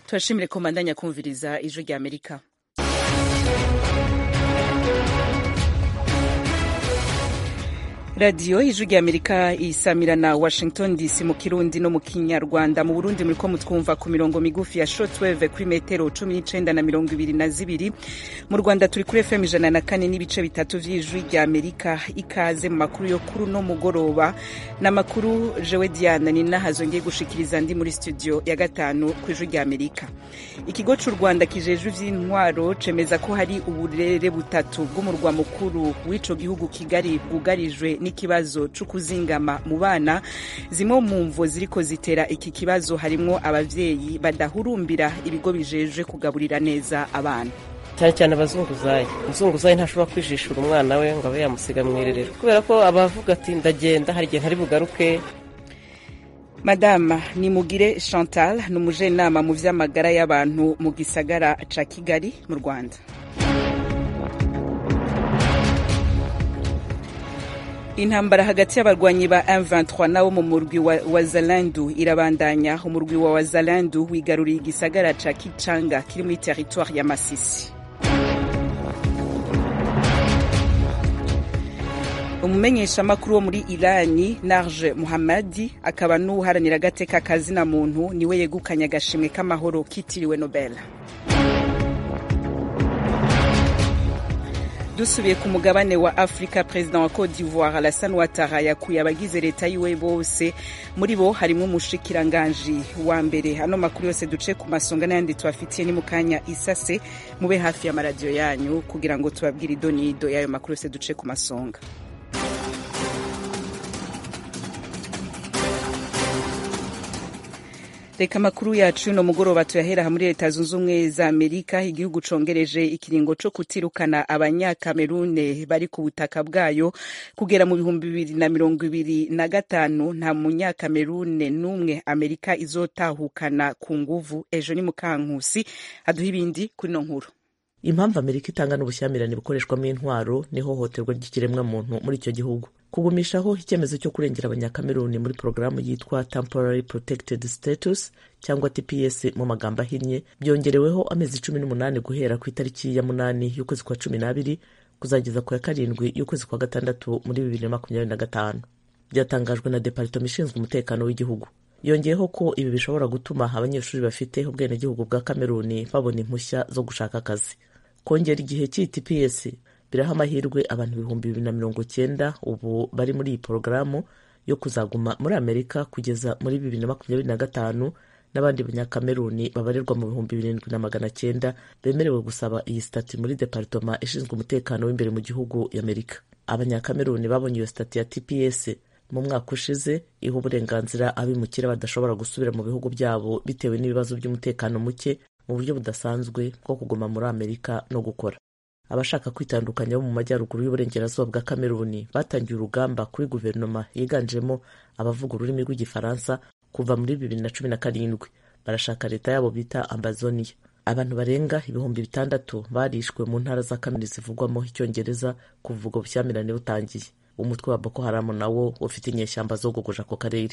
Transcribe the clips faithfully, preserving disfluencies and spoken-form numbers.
turashimire ko mandanya kumviriza ijwi rya Amerika. Radio ijwi rya Amerika isamira na Washington D C mu Kirundi no mu Kinyarwanda. Mu Burundi muriko mutwumva ku mirongo migufi ya shortwave kuri metero cumi n'icenda na mirongo ibiri na zibiri. Mu Rwanda turi kuri F M ijana na kane n'ibice bitatu vy'ijwi rya Amerika. Ikaze mu makuru yo kuri no mugoroba n'amakuru jewe Diana ni nahazongeye gushikiriza ndi muri studio ya gatanu ku ijwi rya Amerika. Ikigo c'u Rwanda kijejwe vy'intwaro cemeza ko hari uburere butatu bw'umurwa mukuru w'ico gihugu Kigali bwugarijwe n'ikibazo cyo kuzingama mu bana. Zimwe mu mvo ziriko zitera iki kibazo harimwo abavyeyi badahurumbira ibigo bijeje kugaburira neza abana, cyane cyane abazunguzayi. Umuzunguzayi ntashobora kwijishura umwana we ngo abe yamusiga mwirerero kubera ko abavuga ati ndagenda hari igihe ntari bugaruke. Madame Nimugire Chantal n'umujenama mu vy'amagara y'abantu mu gisagara ca Kigali mu Rwanda. Intambara hagati y'abarwanyi ba M vingt-trois nabo mu murwi wa Wazalendo irabandanya. Umurwi wa Wazalendo wigaruriye igisagara ca Kichanga kiri muri territoire ya Masisi. Umumenyesha makuru wo muri Irani Narj Muhammadi akaba n'uharanira agateka kazina muntu niwe yegukanye agashimwe k'amahoro kitiriwe Nobel. Dusubiye ku mugabane wa Afrika, President wa Côte d'Ivoire Alassane Ouattara yakuye abagize leta yiwe bose, muri bo harimo umushikiranganje wa mbere. Hano makuru yose duce ku masonga n'ayandi twafitiye ni mukanya isase. Mube hafi ya maradio yanyu kugira ngo tubabwire idonido y'ayo makuru yose duce ku masonga. Reka makuru yacu no mugoroba tuyahera muri Leta Zunze Ubumwe za Amerika. Igihugu congereje ikiringo co kutirukana abanyakamerune bari ku butaka bwayo kugera mu bihumbi bibiri na mirongo ibiri na gatanu. Nta munyakamerune n'umwe Amerika izotahukana ku nguvu. Ejo ni Mukankusi aduha ibindi kuri no nkuru. Impamvu Amerika itanga n'ubushyamirane bukoreshwamo intwaro ni hohoterwa ry'ikiremwa muntu muri icyo gihugu. Kugumishaho icyemezo cyo kurengera abanyakameruni muri porogaramu yitwa Temporary Protected Status cyangwa T P S mu magambo ahinnye byongereweho amezi cumi n'umunani guhera ku itariki ya munani y'ukwezi kwa cumi n'abiri kuzageza ku ya karindwi y'ukwezi kwa gatandatu muri bibiri na makumyabiri na gatanu. Byatangajwe na Departement ishinzwe umutekano w'igihugu. Yongeyeho ko ibi bishobora gutuma abanyeshuri bafite ubwenegihugu bwa Kameruni babona impushya zo gushaka akazi. Kongera igihe cy'i T P S biraha amahirwe abantu ibihumbi bibiri na mirongo cyenda ubu bari muri iyi porogaramu yo kuzaguma muri Amerika kugeza muri bibiri na makumyabiri na gatanu, n'abandi banyakameruni babarirwa mu bihumbi birindwi na magana cyenda bemerewe gusaba iyi stati muri Departement ishinzwe umutekano w'imbere mu gihugu y'Amerika. Abanyakameruni babonye iyo stati ya T P S mu mwaka ushize iha uburenganzira abimukira badashobora gusubira mu bihugu byabo bitewe n'ibibazo by'umutekano muke mu buryo budasanzwe bwo kuguma muri Amerika no gukora. Abashaka kwitandukanya bo mu majyaruguru y'uburengerazuba bwa Kameruni batangiye urugamba kuri guverinoma yiganjemo abavuga ururimi rw'igifaransa kuva muri bibiri na cumi na karindwi. Barashaka leta yabo bita Ambazonia. Abantu barenga ibihumbi bitandatu barishwe mu ntara za Kameruni zivugwamo icyongereza kuva ubwo bushyamirane butangiye. Umutwe wa Boko Haram nawo ufite inyeshyamba zo gugoja ko karere.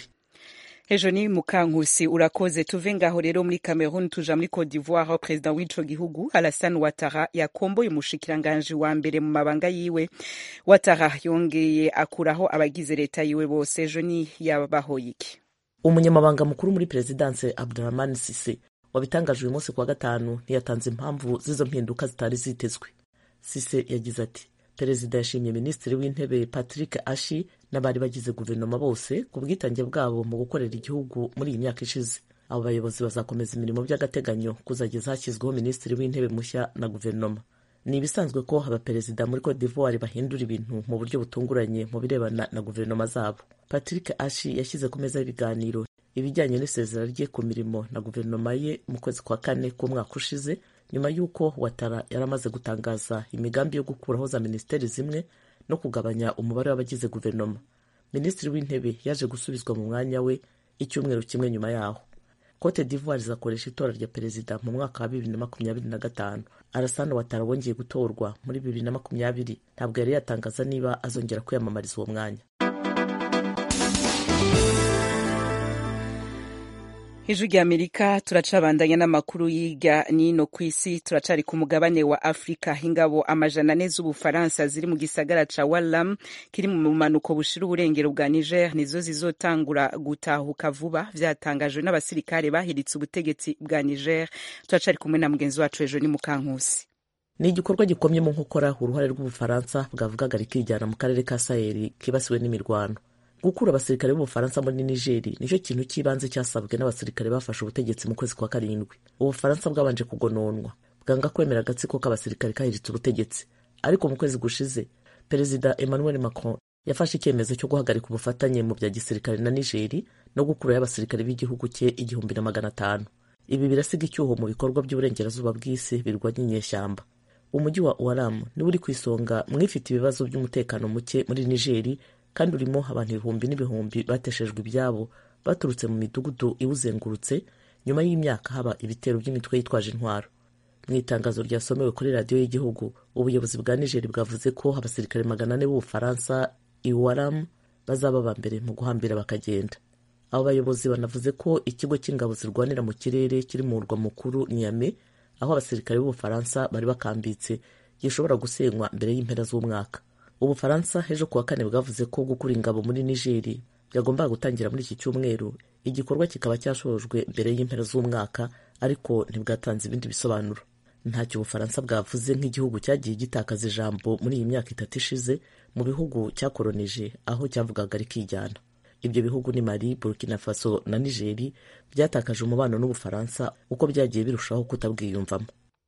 Ejo ni Mukankusi urakoze. Tuve ngaho rero muri Cameroon tuja muri Côte d'Ivoire aho President w'ico gihugu Alassane Ouattara yakomboye umushikiranganje wa mbere mu mabanga yiwe. Ouattara yongeye akuraho abagize leta yiwe bose. Ejo ni yabahoye iki? Umunyamabanga mukuru muri Presidence Abdurrahman Sisi wabitangaje uyu munsi kwa gatanu ntiyatanze impamvu z'izo mpinduka zitari zitezwe. Sisi yagize ati Perezida yashimye Minisitiri w'Intebe Patrick Ashi n'abari bagize guverinoma bose ku bwitange bwabo mu gukorera igihugu muri iyi myaka ishize. Abo bayobozi bazakomeza imirimo by'agateganyo kuzageza hashyizweho Minisitiri w'Intebe mushya na guverinoma. Ni ibisanzwe ko abaperezida muri Côte d'Ivoire bahindura ibintu mu buryo butunguranye mu birebana na guverinoma zabo. Patrick Ashi yashyize ku meza y'ibiganiro ibijyanye n'isezera rye ku mirimo na guverinoma ye mu kwezi kwa kane k'umwaka ushize, nyuma y'uko Ouattara yaramaze gutangaza imigambi yo gukuraho za ministeri zimwe no kugabanya umubare w'abagize guverinoma. Minisitiri w'Intebe yaje gusubizwa mu mwanya we icyumweru kimwe nyuma yaho. Côte d'Ivoire izakoresha itora rya perezida mu mwaka wa bibiri na makumyabiri na gatanu. Alassane Ouattara wongeye gutorwa muri bibiri na makumyabiri ntabwo yari yatangaza niba azongera kwiyamamariza uwo mwanya. Hejuru y'Amerika turacabandanya n'amakuru yiga nino kw'isi. Turacari ku mugabane wa Afrika. Ingabo amajana ane z'Ubufaransa ziri mu gisagara ca Walam kiri mu manuko bushira uburengero bwa Niger nizo zizotangura gutahuka vuba, vyatangajwe n'abasirikare bahiritse ubutegetsi bwa Niger. Turacari kumwe na mugenzi wacu ejo ni Mukankusi. Ni igikorwa gikomye mu nkokora uruhare rw'Ubufaransa bwavugaga rikijyana mu karere ka Sahel kibasiwe n'imirwano. Gukura abasirikare b'Ubufaransa muri Niger nicyo kintu cy'ibanze cyasabwe n'abasirikare bafashe ubutegetsi mu kwezi kwa karindwi. Ubufaransa bwabanje kugononwa bwanga kwemera agatsiko k'abasirikare kahiritse ubutegetsi, ariko mu kwezi gushize Perezida Emmanuel Macron yafashe icyemezo cyo guhagarika ubufatanye mu bya gisirikare na Niger no gukura y'abasirikare b'igihugu cye igihumbi na magana atanu. Ibi birasiga icyuho mu bikorwa by'uburengerazuba bw'isi birwanya inyeshyamba. Umujyi wa Walam ni uri kwisonga mwifite ibibazo by'umutekano muke muri Niger, kandi urimo abantu ibihumbi n'ibihumbi bateshejwe ibyabo baturutse mu midugudu iwuzengurutse nyuma y'imyaka haba ibitero by'imitwe yitwaje intwaro. Mu itangazo ryasomewe kuri radiyo y'igihugu, ubuyobozi bwa Niger bwavuze ko abasirikare magana ane b'Ubufaransa i Walam bazaba ba mbere mu guhambira bakagenda. Abo bayobozi banavuze ko ikigo cy'ingabo zirwanira mu kirere kiri mu murwa mukuru Niamey, aho abasirikare b'Ubufaransa bari bakambitse, gishobora gusenywa mbere y'impera z'umwaka. Ubufaransa hejo kuwa kane bwavuze ko gukura ingabo muri Niger byagombaga gutangira muri iki cyumweru, igikorwa kikaba cyashojwe mbere y'impera z'umwaka, ariko ntibwatanze ibindi bisobanuro. Ntacyo Ubufaransa bwavuze nk'igihugu cyagiye gitakaza ijambo muri iyi myaka itatu ishize mu bihugu cyakoronije aho cyavugaga rikijyana. Ibyo bihugu ni Mali, Burkina Faso na Niger byatakaje umubano n'Ubufaransa uko byagiye birushaho kutabwiyumvamo.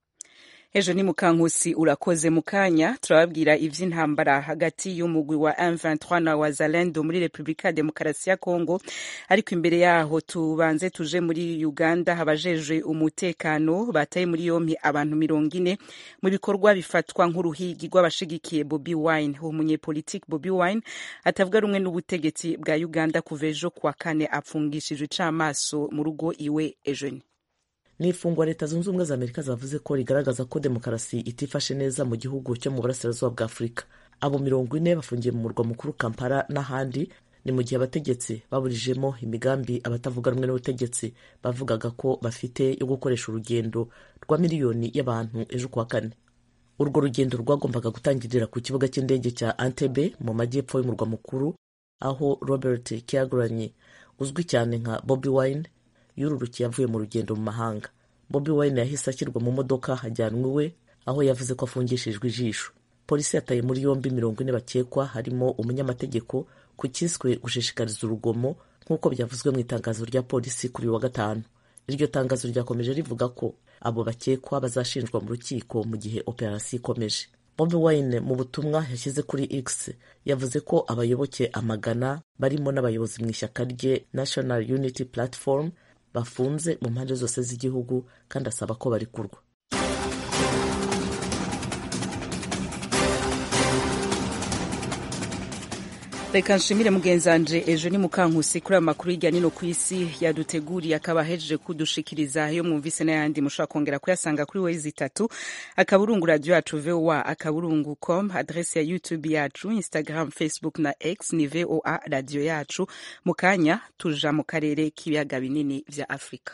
Ejo ni Mukankusi urakoze. Mukanya turababwira ivy'intambara hagati y'umugwi wa M vingt-trois na Wazalendo muri Republika ya Demokarasi ya Kongo, ariko imbere yaho tubanze tuje muri Uganda. Habajejwe umutekano bataye muri yompi abantu mirongo ine mu bikorwa bifatwa nk'uruhigi rw'abashigikiye Bobi Wine. Umunyepolitiki Bobi Wine atavuga rumwe n'ubutegetsi bwa Uganda kuva ejo kuwa kane apfungishijwe icamaso mu rugo iwe ejo. Ni ifungwa Leta Zunze Ubumwe za Amerika zavuze ko rigaragaza ko demokarasi itifashe neza mu gihugu cyo mu burasirazuba bwa Afurika. Abo mirongo ine bafungiye mu murwa mukuru Kampala n'ahandi, ni mu gihe abategetsi baburijemo imigambi abatavuga rumwe n'ubutegetsi bavugaga ko bafite yo gukoresha urugendo rwa miliyoni y'abantu ejo kuwa kane. Urwo rugendo rwagombaga gutangirira ku kibuga cy'indege cya Entebbe mu majyepfo y'umurwa mukuru, aho Robert Kyagulanyi uzwi cyane nka Bobi Wine yururukiye avuye mu rugendo mu mahanga. Bobi Wine yahise ashyirwa mu modoka hajyanwe iwe, aho yavuze ko afungishijwe ijisho. Polisi yataye muri yombi mirongo ine bakekwa, harimo umunyamategeko, ku kiswe gushishikariza urugomo nk'uko byavuzwe mu itangazo rya polisi kuri wa gatanu. Iryo tangazo ryakomeje rivuga ko abo bakekwa bazashinjwa mu rukiko mu gihe operasiyo ikomeje. Bobi Wine mu butumwa yashyize kuri X yavuze ko abayoboke amagana barimo n'abayobozi mu ishyaka rye National Unity Platform bafunze mu mpande zose z'igihugu, kandi asaba ko barikurwa. Reka nshimire mugenzanje ejo ni Mukankusi kuri amakuru y'ijya nino kw'isi yaduteguriye, akaba hejeje kudushikiriza yo mwumvise n'ayandi mushobora kongera kuyasanga kuri wezi itatu akaburungu radio yacu V O A akaburungu com, adresse ya YouTube yacu, Instagram, Facebook na X ni V O A radio yacu. Mukanya tuja mu karere k'ibiyaga binini vya Afrika.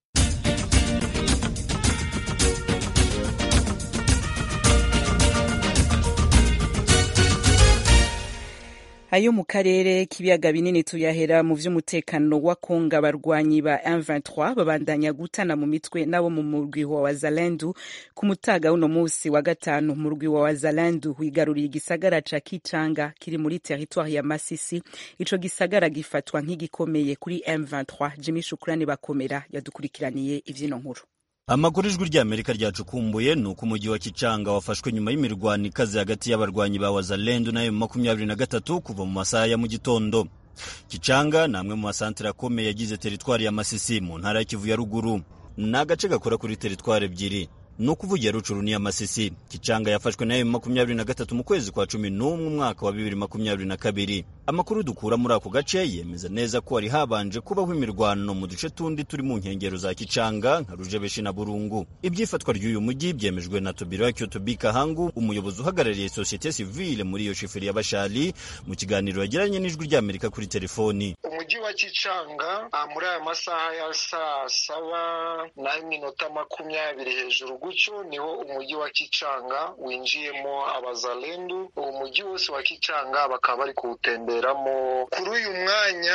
Ayo mu karere k'ibiyaga binini tuyahera mu vy'umutekano wa Kongo. Abarwanyi ba M vingt-trois babandanya gutana mu mitwe nabo mu murwi wa Wazalendo. Ku mutaga uno musi wa gatanu, murwi wa Wazalendo wigaruriye igisagara ca Kichanga kiri muri territoire ya Masisi. Ico gisagara gifatwa nk'igikomeye kuri M vingt-trois. Jimmy Shukrani Bakomera yadukurikiraniye ivyino nkuru. Amakuru ijwi ry'Amerika ryacukumbuye nuko umujyi wa Kichanga wafashwe nyuma y'imirwano ikaze hagati y'abarwanyi ba Wazalendo na M makumyabiri na gatatu kuva mu masaha ya mu gitondo. Kichanga namwe mu masantere akomeye yagize teritwari ya Masisi mu ntara ya Kivu ya ruguru. Na gace gakora kuri teritwari ebyiri no kuvugira Rucuru ni ya Masisi. Kichanga yafashwe na M makumyabiri na gatatu mu kwezi kwa cumi n'umwe umwaka wa bibiri makumyabiri na kabiri. Amakuru dukura muri ako gace yemeza neza ko ari habanje kubaho imirwano mu duce tundi turi mu nkengero za Kichanga nka Rujebeshi na Burungu. Ibyifatwa ry'uyu mujyi byemejwe na Tobiraki Tobika Hangu, umuyobozi uhagarariye societe civile muri iyo shifiri ya Bashali, mu kiganiro yagiranye n'ijwi ry'Amerika kuri telefoni. Umujyi wa wa Kicanga muri aya masaha ya saa saba n'iminota makumyabiri hejuru gutyo niho umujyi wa Kicanga winjiyemo abazalendu. uwo mujyi wose wa Kicanga bakaba bari kuwutemberamo kuri uyu mwanya.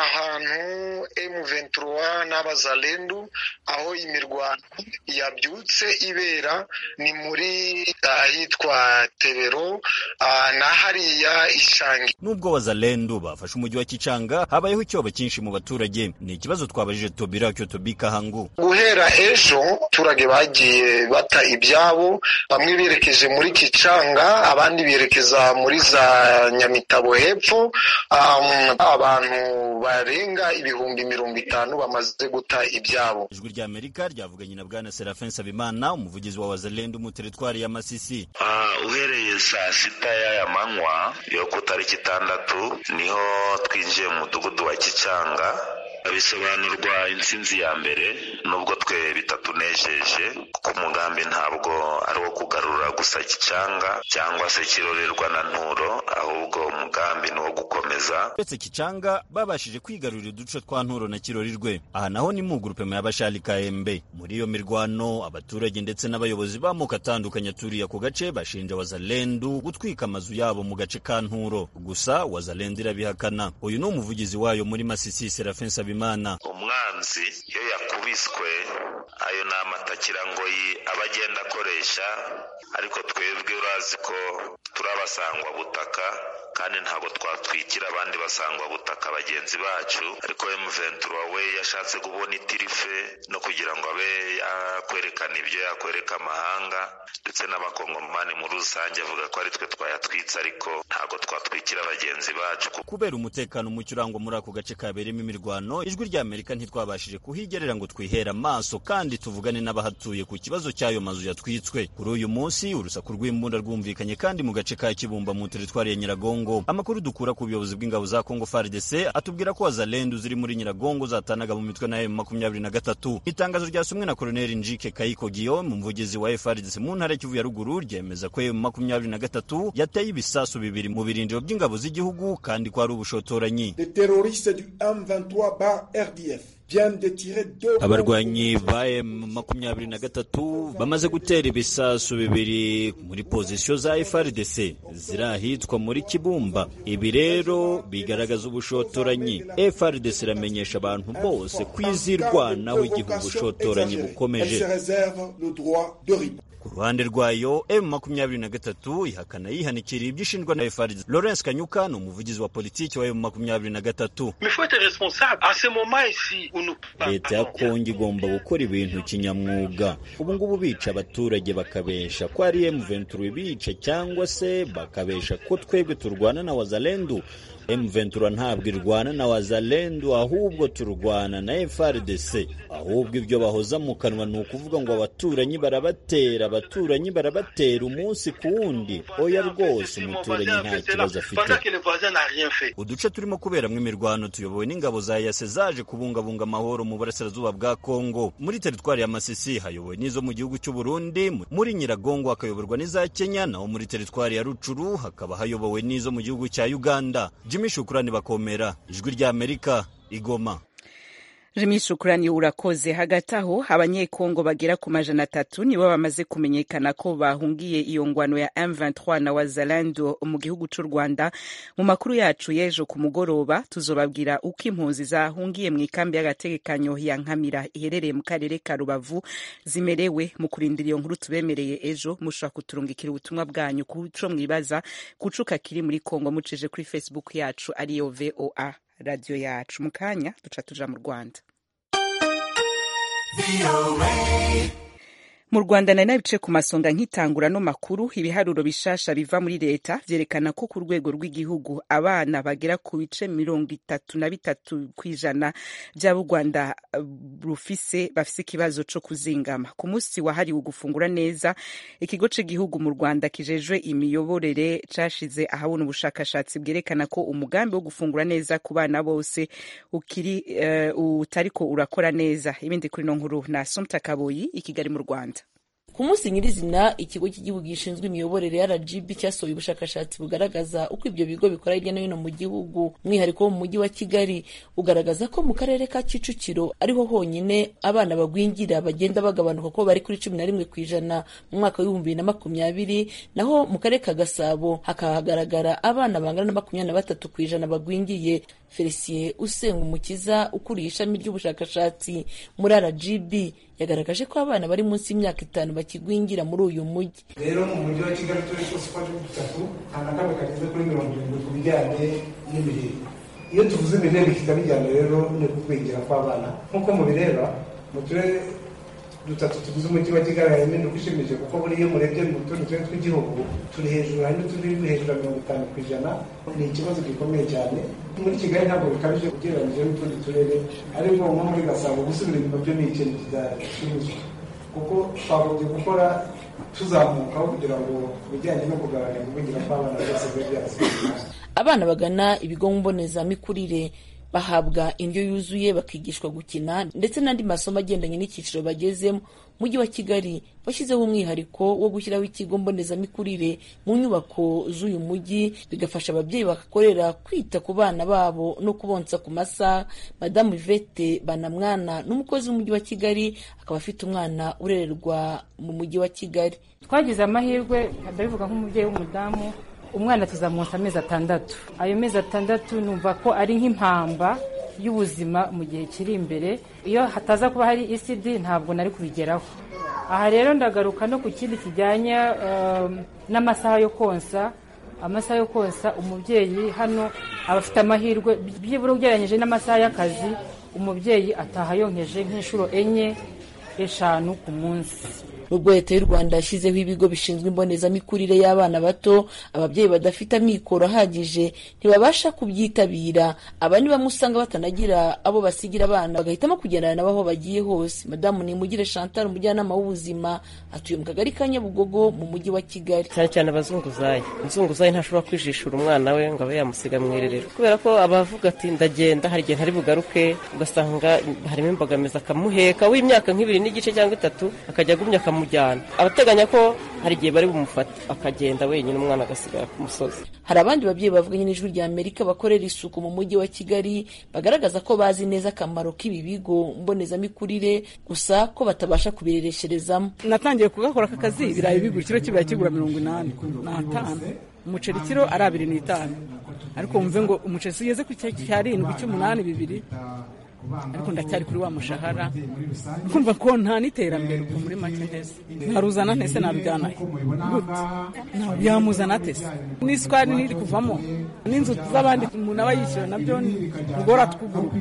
Ahantu M vingt-trois n'abazalendu aho imirwano yabyutse ibera ni muri ahitwa Tebero na hariya Ishangi. Nubwo abazalendu bafashe umujyi wa Kicanga, habayeho icyoba cyinshi mu baturage. Ni ikibazo twabajije Tobira Kyotobika Hangu. Guhera ejo abaturage bagiye bata ibyabo, bamwe berekeje muri Kicanga, abandi berekeza muri za Nyamitabo hepfo. Um, abantu barenga ibihumbi mirongo itanu bamaze guta ibyabo. Ijwi rya Amerika ryavuganye na Bwana Serafin Sabimana, umuvugizi wa Wazalendu mu teritwari ya Masisi. Uh, uhereye saa sita y'aya manywa yo ku tariki itandatu niho twinjiye mu mudugudu wa Kicanga. Bisobanurwa intsinzi ya mbere, nubwo twe bitatunejeje kuko umugambi ntabwo ari wo kugarura gusa Kicanga cyangwa se kirorerwa na Nturo, ahubwo umugambi ni wo gukomeza. Uretse Kicanga babashije kwigarurira uduce twa Nturo na Kirorirwe. Aha naho ni mu grupema y'abashali Kaembe. Muri iyo mirwano abaturage ndetse n'abayobozi b'amoko atandukanye aturiye ako gace bashinja Wazalendu gutwika amazu yabo mu gace ka Nturo. Gusa Wazalendu irabihakana. Uyu ni umuvugizi wayo muri Masisi, Serafin Sabimana. Umwanzi iyo yakubiswe ayo ni amatakirangoyi aba agenda akoresha, ariko twebwe urazi ko turabasangwa butaka kandi ntabwo twatwikira abandi basangwa butaka bagenzi bacu. Ariko M vingt-trois we yashatse kubona itirife no kugira ngo abe yakwerekana ibyo yakwereka amahanga ndetse n'abakongomani muri rusange, avuga ko ari twe twayatwitse, ariko ntabwo twatwikira bagenzi bacu. Kubera umutekano muke urangwa muri ako gace kaberemo imirwano, ijwi rya Amerika ntitwabashije kuhigerera ngo twihera amaso kandi tuvugane n'abahatuye ku kibazo cy'ayo mazu yatwitswe. Kuri uyu munsi urusaku rw'imbunda rwumvikanye kandi mu gace ka Kibumba mu teritwari ya Nyiragongo. Amakuru dukura ku buyobozi bw'ingabo za Congo F A R D C atubwira ko Wazalendu ziri muri Nyiragongo zatanaga mu mitwe na M makumyabiri na gatatu. Itangazo ryasomwe na Colonel Njike Kayiko Guillaume, umuvugizi wa F A R D C mu ntara Kivu ya ruguru, ryemeza ko M makumyabiri na gatatu yateye ibisasu bibiri mu birindiro by'ingabo z'igihugu kandi ko ari ubushotoranyi. Abarwanyi ba M makumyabiri na gatatu bamaze gutera ibisasu bibiri muri pozisiyo za F A R D C ziri ahitwa muri Kibumba. Ibi rero bigaragaza ubushotoranyi. F A R D C iramenyesha abantu bose kwizirwanaho igihe ubushotoranyi bukomeje. Ku ruhande rwayo M makumyabiri na gatatu ihakana yihanikira ibyishinjwa na F A R D C. Lawrence Kanyuka ni umuvugizi wa politiki wa M makumyabiri na gatatu. Leta ya Kongo igomba gukora ibintu kinyamwuga. Ubu ngubu bica abaturage bakabesha ko ari M vingt-trois bica cyangwa se bakabesha ko twebwe turwana na Wazalendu. M vingt-trois ntabwo irwana na Wazalendu, ahubwo turwana na F A R D C. Ahubwo ibyo bahoza mu kanwa ni ukuvuga ngo abaturanyi barabatera, abaturanyi barabatera umunsi ku wundi. Oya rwose umuturanyi nta kibazo afite. Uduce turimo kuberamo imirwano tuyobowe n'ingabo za E A C zaje kubungabunga amahoro mu burasirazuba bwa Kongo. Muri teritwari ya Masisi hayobowe n'izo mu gihugu cy'u Burundi, muri Nyiragongo hakayoborwa n'iza Kenya, naho muri teritwari ya Rucuru hakaba hayobowe n'izo mu gihugu cya Uganda. Jimmy Shukrani Bakomera, ijwi rya Amerika, Igoma. Jimmy Shukrani urakoze. Hagati aho abanyekongo bagera ku majana atatu nibo bamaze kumenyekana ko bahungiye iyo ngwano ya M vingt-trois na Wazalendu mu gihugu cy'u Rwanda. Mu makuru yacu y'ejo ku mugoroba tuzobabwira uko impunzi zahungiye mu ikambi y'agategekanyo ya Nkamira iherereye mu karere ka Rubavu zimerewe. Mu kurindira iyo nkuru tubemereye ejo mushobora kuturungikira ubutumwa bwanyu kuco mwibaza kucuka kiri muri Kongo mucije kuri Facebook yacu ariyo V O A radio yacu. Mukanya duca tuja mu Rwanda. Mu Rwanda nari nabice ku masonga nkitangura no makuru, ibiharuro bishasha biva muri leta vyerekana ko ku rwego rw'igihugu abana bagera ku bice mirongo itatu na bitatu kw'ijana by'abo Rwanda rufise bafise ikibazo co kuzingama. Ku munsi wahariwe gufungura neza, ikigo c'igihugu mu Rwanda kijejwe imiyoborere cashize ahabona ubushakashatsi bwerekana ko umugambi wo gufungura neza ku bana bose ukiri uh, utariko urakora neza. Ibindi kuri no nkuru na Somta Kaboyi i Kigali mu Rwanda. ku munsi nyirizina ikigo cy'igihugu gishinzwe imiyoborere R G B cyasohoye ubushakashatsi bugaragaza uko ibyo bigo bikora hirya no hino mu gihugu. Umwihariko wo mu mujyi wa Kigali ugaragaza ko mu karere ka Kicukiro ariho honyine abana bagwingira bagenda bagabanuka ko bari kuri cumi na rimwe ku ijana mu mwaka w'ibihumbi bibiri na makumyabiri, naho mu karere ka Gasabo hakahagaragara abana bangana na makumyabiri na batatu ku ijana bagwingiye. Felicien Usengumukiza ukuriye ishami ry'ubushakashatsi muri R G B yagaragaje ko abana bari munsi y'imyaka itanu bakigwingira muri uyu mujyi. Rero mu mujyi wa Kigali turi kose kwa dutatu nta na kamwe kageze kuri mirongo irindwi ku bijyanye n'imirire. Iyo tuvuze imirire bikita bijyana rero ni kugwingira kw'abana nk'uko mubireba mu turere dutatu tugize umujyi wa Kigali harimo induka ishimije kuko buriya murebye mu tundi turere tw'igihugu turi hejuru hari n'utundi hejuru ya mirongo itanu ku ijana. Ni ikibazo gikomeye cyane. Muri Kigali ntabwo bikabije ugereranyije n'utundi turere, ariko nko muri Gasabo gusubira inyuma byo ni ikintu kidashimishije kuko twagombye gukora tuzamukaho kugira ngo bijyanye no kugabanya kugwingira kw'abana bose bibe byasubira. Abana bagana ibigo mbonezamikurire bahabwa indyo yuzuye, bakigishwa gukina ndetse n'andi masomo agendanye n'icyiciro bagezemo. Mujyi wa Kigali bashyizeho umwihariko wo gushyiraho ikigo mbonezamikurire mu nyubako z'uyu mujyi, bigafasha ababyeyi bagakorera kwita ku bana babo no kubonsa ku masaha. Madamu Yvette Banamwana n'umukozi w'umujyi wa Kigali, akaba afite umwana urererwa mu mujyi wa Kigali. Twagize amahirwe, ndabivuga nk'umubyeyi w'umudamu, umwana tuzamwonsa amezi atandatu. Ayo mezi atandatu numva ko ari nk'impamba y'ubuzima mu gihe kiri imbere. Iyo hataza kuba hari E C D ntabwo nari kubigeraho. Aha rero ndagaruka no ku kindi kijyanye um, n'amasaha yo konsa. Amasaha yo konsa umubyeyi hano aba afite amahirwe byibura ugereranyije n'amasaha y'akazi, umubyeyi ataha yonkeje nk'inshuro enye eshanu ku munsi. Nubwo Leta y'u Rwanda yashyizeho ibigo bishinzwe imbonezamikurire y'abana bato, ababyeyi badafite amikoro ahagije ntibabasha kubyitabira. Aba ni bamwe usanga batanagira abo basigira abana, bagahitamo kugendana nabo aho bagiye hose. Madamu Nimugire Chantal, umujyanama w'ubuzima, atuye mu kagari ka Nyabugogo mu mujyi wa Kigali. Cyane cyane abazunguzayi. Umuzunguzayi ntashobora kwijishura umwana we ngo abe yamusiga mu irerero, kubera ko abavuga ati ndagenda hari igihe ntari bugaruke, ugasanga harimo imbogamizi, akamuheka w'imyaka nk'ibiri n'igice cyangwa itatu akajya agumya mujyana. Abateganya ko hari igihe bari bumufata akagenda wenyine, umwana agasigara ku musozi. Hari abandi babyeyi bavuganye n'Ijwi rya Amerika bakorera isuku mu mujyi wa Kigali, bagaragaza ko bazi neza akamaro k'ibi bigo mbonezamikurire, gusa ko batabasha kubireresherezamo. Natangiye kugakora aka kazi, ibirayi bigura kiro kibirayi kigura mirongo inani n'atanu, umuceri kiro ari abiri n'itanu, ariko wumve ngo umuceri sigeze ku cyarindwi cy'umunani bibiri, ariko ndacyari kuri wa mushahara. Kumva ko nta n'iterambere uko muri make ntese ntaruzana ntese nabijyana gute, yamuzana tese n'isukari n'iri kuvamo n'inzu z'abandi umuntu aba yishyura nabyo ngora twuguruka.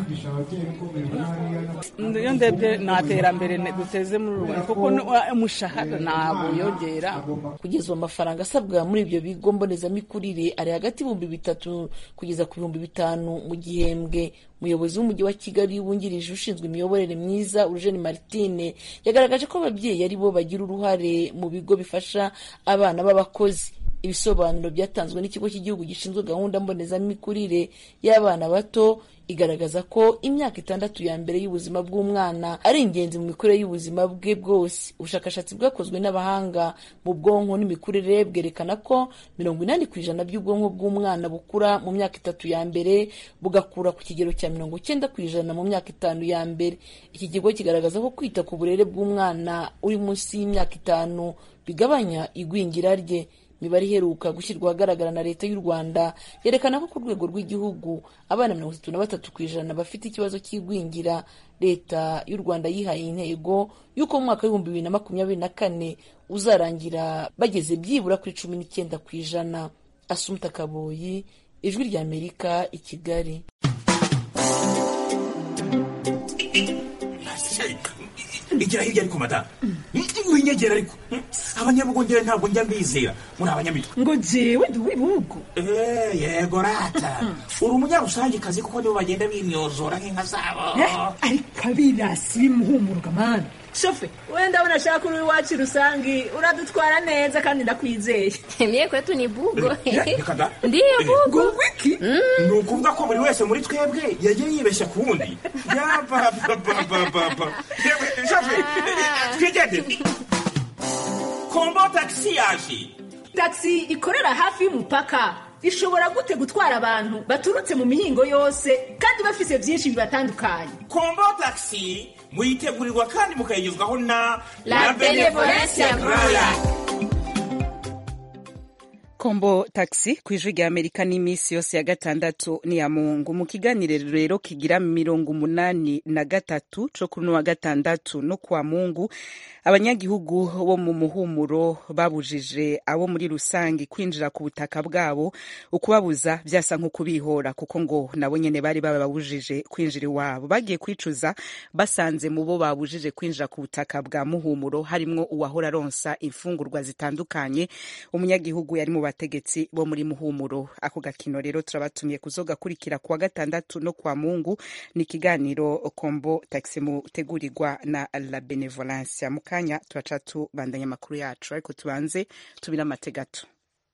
Iyo ndebye nta terambere duteze muri Rwanda kuko umushahara ntabwo yongera. Kugeza ubu amafaranga asabwa muri ibyo bigo mbonezamikurire ari hagati y'ibihumbi bitatu kugeza ku bihumbi bitanu mu gihembwe. Umuyobozi w'umujyi wa Kigali wungirije ushinzwe imiyoborere myiza Eugene Martine yagaragaje ko ababyeyi ari bo bagira uruhare mu bigo bifasha abana b'abakozi. Ibisobanuro byatanzwe n'ikigo cy'igihugu gishinzwe gahunda mbonezamikurire y'abana bato igaragaza ko imyaka itandatu ya mbere y'ubuzima bw'umwana ari ingenzi mu mikurire y'ubuzima bwe bwose. Ubushakashatsi bwakozwe n'abahanga mu bwonko n'imikurire bwerekana ko mirongo inani ku ijana by'ubwonko bw'umwana bukura mu myaka itatu ya mbere, bugakura ku kigero cya mirongo icyenda ku ijana mu myaka itanu ya mbere. Iki kigo kigaragaza ko kwita ku burere bw'umwana uri munsi y'imyaka itanu bigabanya igwingira rye. Imibare iheruka gushyirwa ahagaragara na Leta y'u Rwanda yerekana ko ku rwego rw'igihugu abana mirongo itatu na batatu ku ijana bafite ikibazo cy'igwingira. Leta y'u Rwanda yihaye intego y'uko mu mwaka w'ibihumbi bibiri na makumyabiri na kane uzarangira bageze byibura kuri cumi n'icyenda ku ijana. Asumta Kaboyi, Ijwi rya Amerika, i Kigali. Igira hirya ariko madamu, winyegera ariko abanyabugongera ntabwo njya mbizera muri abanyamitwe. Ngo jewe ndi wibugo. Eh, yego rata. Uri umunyarusange kazi kuko nibo bagenda bimyozora nk'inka zabo. Ariko abirasi bimuhumuruka man. Shofe, wenda unashaka uri wacu rusangi, uradutwara neza kandi ndakwizeye. Mie kwetu ni bugo. Ndiyo bugo. Wiki? Ni ukuvuga ko buri wese muri twebwe yagiye yibeshya ku wundi. Ya papa papa papa. Shofe, twigende. kombo taxi yaje. Taxi ikorera hafi y'umupaka ishobora gute gutwara abantu baturutse mu mihingo yose kandi bafise byinshi bibatandukanye. Kombo taxi muyitegurirwa kandi mukayigezwaho na La Benevolencia Royal. Kombo taxi kwijwi rya Amerika n'imisi yose ya gatandatu ni ya Mungu. Mu kiganiro rero kigira mirongo umunani na gatatu co kuri wa gatandatu no kwa Mungu, abanyagihugu bo mu muhumuro babujije abo muri rusangi kwinjira ku butaka bwabo, ukubabuza byasa nko kubihora kuko ngo nabo nyene bari bababujije kwinjira iwabo. Bagiye kwicuza basanze mu bo babujije kwinjira ku butaka bwa muhumuro harimwo uwahora ronsa imfungurwa zitandukanye, umunyagihugu yari mu bategetsi bo muri muhumuro. Ako gakino rero turabatumiye kuzoga kurikira kuwa gatandatu no kwa Mungu, ni kiganiro Kombo taxi mutegurirwa na La Benevolencia. Mukanya turaca tubandanya makuru yacu, ariko tubanze tubira amategato.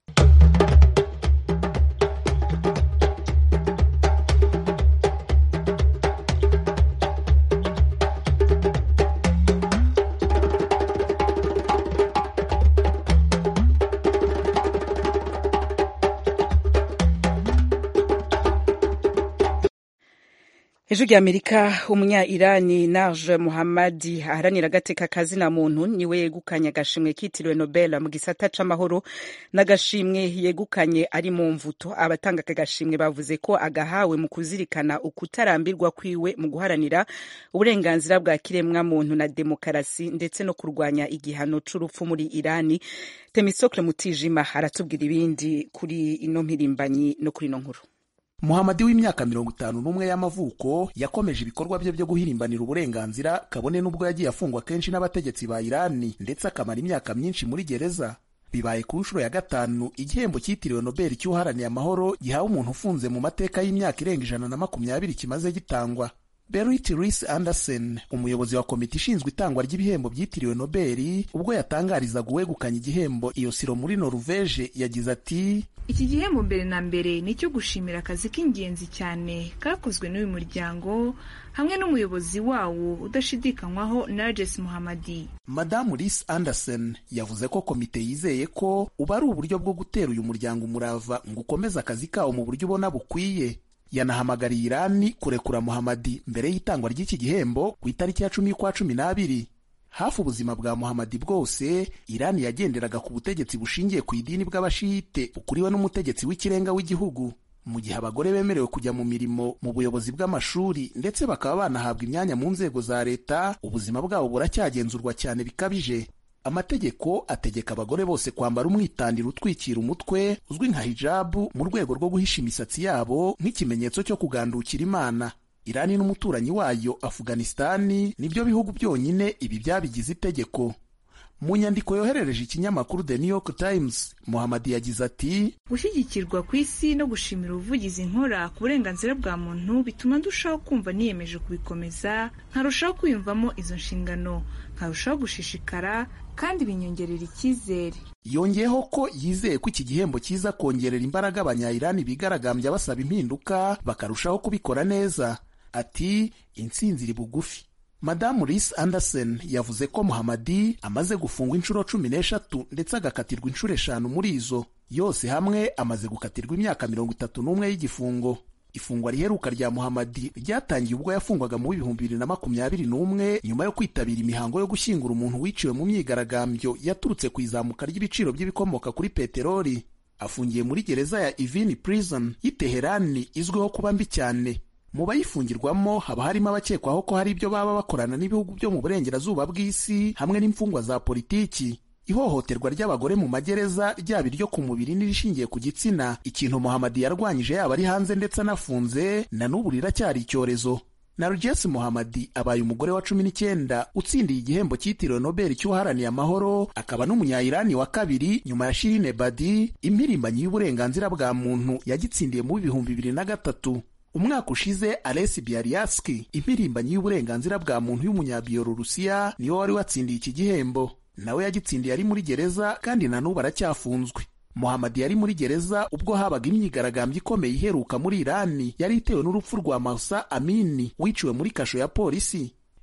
Ejo rya Amerika, umunya Irani Narj Mohammadi aharanira agateka kazina muntu niwe yegukanye agashimwe kitiriwe Nobel mu gisata c'amahoro, n'agashimwe yegukanye ari mu mvuto. Abatanga akagashimwe bavuze ko agahawe mu kuzirikana ukutarambirwa kwiwe mu guharanira uburenganzira bwa kiremwa muntu na demokarasi ndetse no kurwanya igihano c'urupfu muri Irani. Temisocle Mutijima aratubwira ibindi kuri ino mpirimbanyi no kuri ino nkuru. Muhammadi w'imyaka mirongo itanu n'umwe y'amavuko yakomeje ibikorwa bye byo guhirimbanira uburenganzira, kabone n'ubwo yagiye afungwa kenshi n'abategetsi ba Irani ndetse akamara imyaka myinshi muri gereza. Bibaye ku nshuro ya gatanu igihembo cyitiriwe Nobel cy'uharaniye amahoro gihawe umuntu ufunze mu mateka y'imyaka irenga ijana na makumyabiri kimaze gitangwa. Berit Rees Anderson, umuyobozi wa komite ishinzwe itangwa ry'ibihembo byitiriwe Nobel, ubwo yatangarizaga uwegukanye igihembo iyo siro muri Norvege, yagize ati: iki gihembo mbere na mbere ni cyo gushimira akazi k'ingenzi cyane kakozwe n'uyu muryango hamwe n'umuyobozi wawo udashidikanywaho Narges Mohammadi. Madamu Rees Anderson yavuze ko komite yizeye ko uba ari uburyo bwo gutera uyu muryango umurava ngo ukomeze akazi kawo mu buryo ubona bukwiye. Yanahamagariye Irani kurekura Mohammadi mbere y'itangwa ry'iki gihembo ku itariki ya cumi y'ukwa cumi n'abiri. Hafi ubuzima bwa Mohammadi bwose, Irani yagenderaga ku butegetsi bushingiye ku idini bw'abashiyite bukuriwe n'umutegetsi w'ikirenga w'igihugu, mu gihe abagore bemerewe kujya mu mirimo mu buyobozi bw'amashuri ndetse bakaba banahabwa imyanya mu nzego za leta. Ubuzima bwabo buracyagenzurwa cyane bikabije. Amategeko ategeka abagore bose kwambara umwitandiro utwikira umutwe uzwi nka hijabu mu rwego rwo guhisha imisatsi yabo nk'ikimenyetso cyo kugandukira Imana. Irani n'umuturanyi wayo Afghanistani nibyo bihugu byonyine ibi byabigize itegeko. Mu nyandiko yoherereje ikinyamakuru The New York Times, Mohammadi yagize ati: gushyigikirwa ku isi no gushimira ubuvugizi nkora ku burenganzira bwa muntu bituma ndushaho kumva niyemeje kubikomeza, nkarushaho kwiyumvamo izo nshingano, nkarushaho gushishikara kandi binyongerera icyizere. Yongeyeho ko yizeye ko iki gihembo kiza kongerera imbaraga abanya-Irani bigaragambya basaba impinduka bakarushaho kubikora neza. Ati: intsinzi iri bugufi. Madamu Rees Anderson yavuze ko Mohammadi amaze gufungwa inshuro cumi n'eshatu ndetse agakatirwa inshuro eshanu muri izo yose hamwe amaze gukatirwa imyaka mirongo itatu n'umwe y'igifungo. Ifungwa riheruka rya Mohammadi ryatangiye ubwo yafungwaga mu bihumbi bibiri na makumyabiri n'umwe nyuma yo kwitabira imihango yo gushyingura umuntu wiciwe mu myigaragambyo yaturutse ku izamuka ry'ibiciro by'ibikomoka kuri peteroli. Afungiye muri gereza ya Evin Prison y'i Teherani izwiho kuba mbi cyane. Mu bayifungirwamo haba harimo abakekwaho ko hari ibyo baba bakorana n'ibihugu byo mu burengerazuba bw'isi hamwe n'imfungwa za politiki. Ihohoterwa ry'abagore mu magereza ryaba iryo ku mubiri n'irishingiye ku gitsina, ikintu Mohammadi yarwanyije yaba ari hanze ndetse anafunze, na n'ubu riracyari icyorezo. Narges Mohammadi abaye umugore wa cumi n'icyenda utsindiye igihembo cyitiriwe Nobel cy'uharaniye amahoro, akaba n'umunya-Irani wa kabiri nyuma ya Shirin Ebadi, impirimbanyi y'uburenganzira bwa muntu yagitsindiye mu bihumbi bibiri na gatatu. Umwaka ushize Alesi Bialyatsky, impirimbanyi y'uburenganzira bwa muntu y'umunya-Bielorusiya, niwe wari watsindiye iki gihembo. Nawe yagitsindiye ari muri gereza kandi na n'ubu aracyafunzwe. Mohammadi yari muri gereza ubwo habaga imyigaragambyo ikomeye iheruka muri Irani yari itewe n'urupfu rwa Mahsa Amini wiciwe muri kasho ya polisi.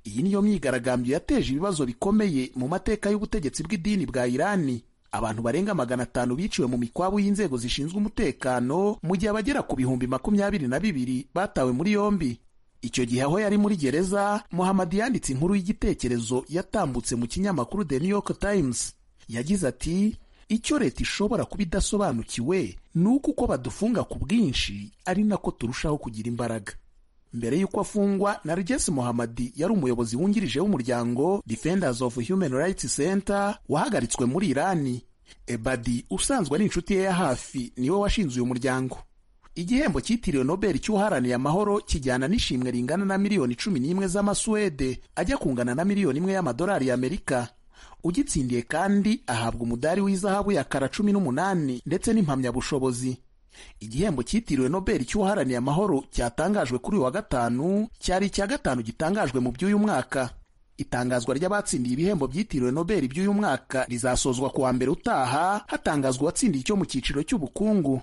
iyi niyo myigaragambyo yateje ibibazo bikomeye mu mateka y'ubutegetsi bw'idini bwa Irani. Abantu barenga magana atanu biciwe mu mikwabu y'inzego zishinzwe umutekano, mu gihe abagera ku bihumbi makumyabiri na bibiri batawe muri yombi. Icyo gihe aho yari muri gereza, Mohammadi yanditse inkuru y'igitekerezo yatambutse mu kinyamakuru The New York Times. Yagize ati, icyo leta ishobora kuba idasobanukiwe ni uko uko badufunga ku bwinshi ari nako turushaho kugira imbaraga. Mbere y'uko afungwa, Narges Mohammadi yari umuyobozi wungirije w'umuryango Defenders of Human Rights Center wahagaritswe muri Irani. Ebadi usanzwe ari inshuti ye ya hafi niwe washinze uyu muryango. Igihembo cyitiriwe Nobel cy'uharaniye amahoro kijyana n'ishimwe ringana na miliyoni cumi n'imwe z'amaswede ajya kungana na miliyoni imwe y'amadolari y'Amerika. Ugitsindiye kandi ahabwa umudari w'izahabu ya kara cumi n'umunani ndetse n'impamyabushobozi. Igihembo cyitiriwe Nobel cy'uharaniye amahoro cyatangajwe kuri wa gatanu cyari icya gatanu gitangajwe mu by'uyu mwaka. Itangazwa ry'abatsindiye ibihembo byitiriwe Nobel by'uyu mwaka rizasozwa ku wa mbere utaha, hatangazwa uwatsindiye icyo mu cyiciro cy'ubukungu.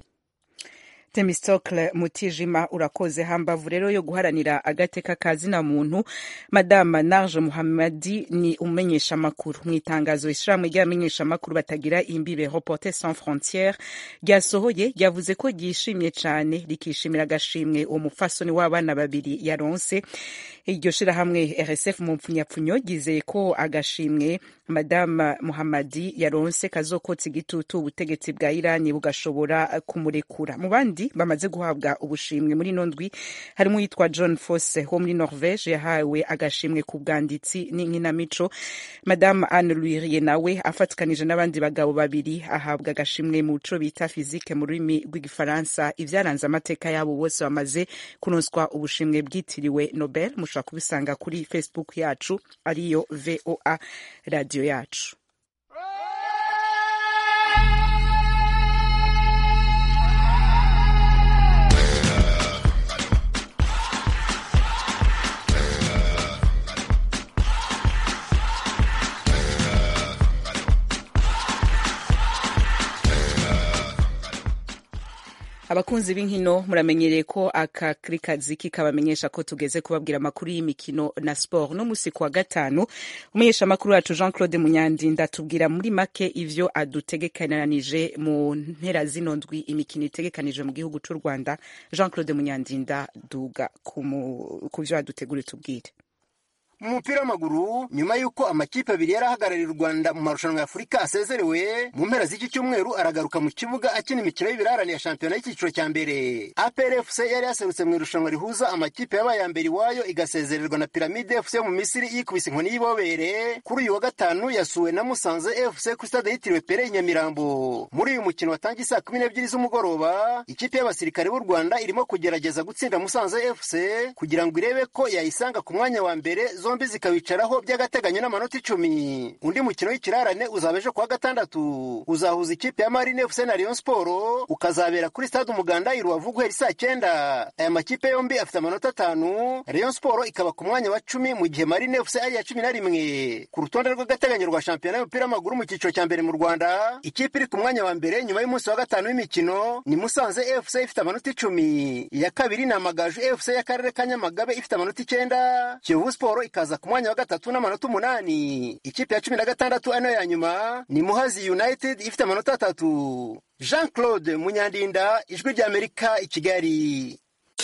Temistocle Mutijima, urakoze. Hambavu rero yo guharanira agateka kazina muntu, Madame Narge Mohammadi ni umenyesha makuru. Mu itangazo ishiramwe ry'amenyesha makuru batagira imbibe Reporters sans frontières ryasohoye, yavuze ko ryishimye cyane rikishimira agashimwe uwo mufasoni w'abana babiri yaronse. Iryo shirahamwe R S F mu mpfunyapfunyo gizeye ko agashimwe Madame Mohammadi yaronse kazokotsa igitutu ubutegetsi bwa Irani bugashobora kumurekura. Mu bandi bamaze guhabwa ubushimwe muri nondwi harimo yitwa John Fosse wo muri Norvege, yahawe agashimwe ku bwanditsi n'inkinamico. Madame Anne Luirie nawe afatikanije n'abandi bagabo babiri ahabwa agashimwe mu co bita physique mu rurimi rw'igifaransa. Ivyaranze amateka yabo bose bamaze kunonswa ubushimwe bwitiriwe Nobel. Mushobora kubisanga kuri Facebook yacu ariyo V O A radio yacu. Abakunzi b'inkino muramenyereye ko aka krikazi kikabamenyesha ko tugeze kubabwira amakuru y'imikino na sport. No musi kwa gatanu umunyesha makuru wacu Jean Claude Munyandinda tubwira muri make ivyo adutegekananije mu mpera zino ndwi imikino itegekanije mu gihugu cy'u Rwanda. Jean Claude Munyandinda duga ku vyo adutegure tubwire. Mu mupira w'amaguru, nyuma y'uko amakipe abiri yarahagarariye u Rwanda mu marushanwa ya Afurika asezerewe, mu mpera z'iki cyumweru aragaruka mu kibuga akina imikino y'ibirarane ya shampiyona y'icyiciro cya mbere. A P R F C yari yaserutse mu irushanwa rihuza amakipe yabaye ya mbere iwayo igasezererwa na Pyramide F C yo mu Misiri yikubise inkoni y'ibobere. Kuri uyu wa gatanu yasuwe na Musanze F C ku stade yitiriwe Pere Nyamirambo. Muri uyu mukino watangiye saa kumi n'ebyiri z'umugoroba, ikipe y'abasirikare b'u Rwanda irimo kugerageza gutsinda Musanze F C kugira ngo irebe ko yayisanga ku mwanya wa mbere, zombi zikabicaraho by'agateganyo n'amanota icumi. Undi mukino w'ikirarane uzabeje kuwa gatandatu, uzahuza ikipe ya Marine F C na Rayon Sport, ukazabera kuri stade Umuganda i Rubavu guhera saa cyenda. Aya makipe yombi afite amanota atanu, Rayon Sport ikaba ku mwanya wa cumi mu gihe Marine F C ari ya cumi na rimwe. Ku rutonde rw'agateganyo rwa shampiyona y'umupira w'amaguru mu cyiciro cya mbere mu Rwanda, ikipe iri ku mwanya wa mbere nyuma y'umunsi wa gatanu w'imikino ni Musanze F C ifite amanota icumi. Iya kabiri ni Amagaju F C y'akarere ka Nyamagabe ifite amanota icyenda. Kiyovu Sport ikaza ku mwanya wa gatatu n'amanota umunani. Ikipe ya cumi na gatandatu ano ya nyuma ni Muhazi United ifite amanota atatu. Jean Claude Munyandinda, Ijwi ry'Amerika, i Kigali.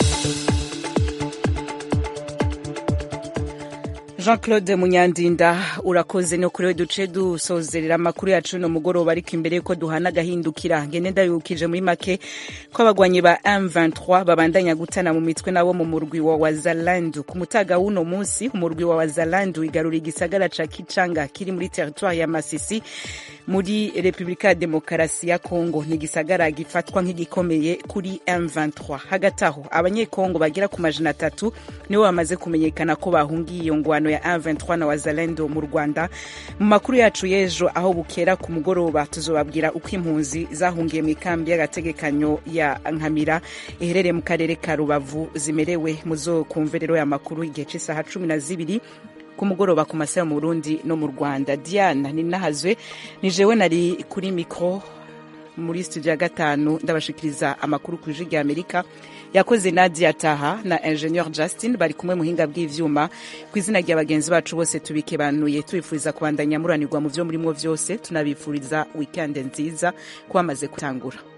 Jean Claude Munyandinda urakoze. No kuri we duce dusozerera amakuru yacu no mugoroba, ariko imbere yuko duhana gahindukira ngene ndayukije muri make ko abagwanyi ba M vingt-trois babandanya gutana mu mitwe nabo mu murwi wa Wazalendo. Ku mutaga w'uno munsi umurwi wa Wazalendo igarura igisagara ca Kichanga kiri muri territoire ya Masisi muri Republika ya Demokarasi ya Kongo. Ni gisagara gifatwa nk'igikomeye kuri M vingt-trois. Hagati aho abanyekongo bagira ku majana atatu nibo bamaze kumenyekana ko bahungiye iyo ngwano ya M vingt-trois na Wazalendo mu Rwanda. Mu makuru yacu yejo aho bukera ku mugoroba tuzobabwira uko impunzi zahungiye mu ikambi y'agategekanyo ya Nkamira iherereye mu karere ka Rubavu zimerewe. Muzo kumverero ya makuru igihe cy'isaha cumi na zibiri ku mugoroba ku masaha mu Burundi no mu Rwanda. Diana Ninahazwe ni jewe nari kuri mikro muri studio ya gatanu ndabashikiriza amakuru ku ijwi rya Amerika yakoze Nadia Taha na Engineer Justin bari kumwe muhinga bw'ivyuma ku izina rya bagenzi bacu bose tubikebanuye tubifuriza kubandanya muranirwa mu vyo murimo vyose tunabifuriza weekend nziza kwamaze gutangura.